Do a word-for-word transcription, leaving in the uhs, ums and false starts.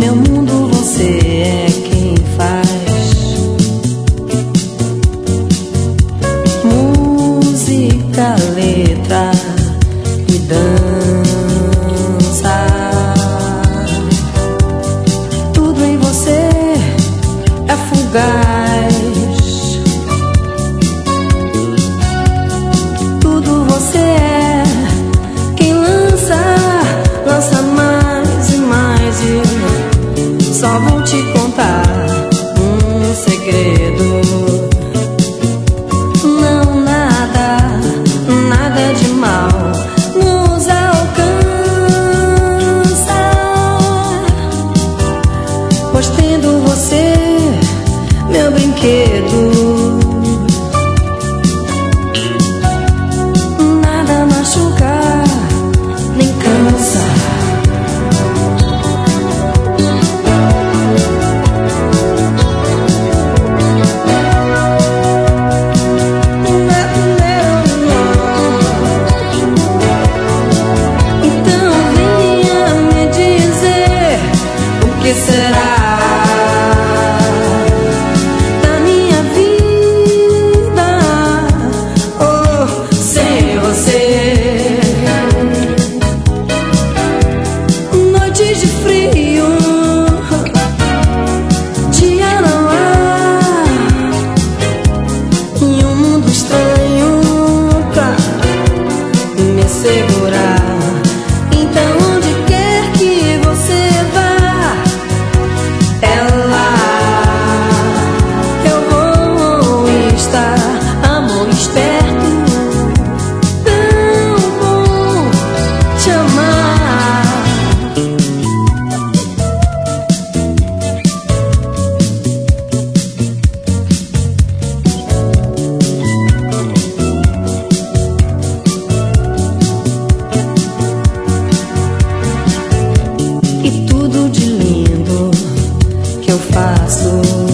meu mundo você é quem faz. Música, letra e dança, tudo em você é fugaz. Tudo você é quem lança, lança mais e mais. E só vou te contar um segredo. Não, nada, nada de mal nos alcança, pois tendo você, meu brinquedo, nada machuca nem cansa. Então venha me dizer o que será da minha vida, oh, sem você. Noites de frio, dia não há, em um mundo estranho pra me segurar. Então onde quer que você vá, é lá que eu vou estar. Amor esperto, tão bom te amar. E tudo de lindo que eu faço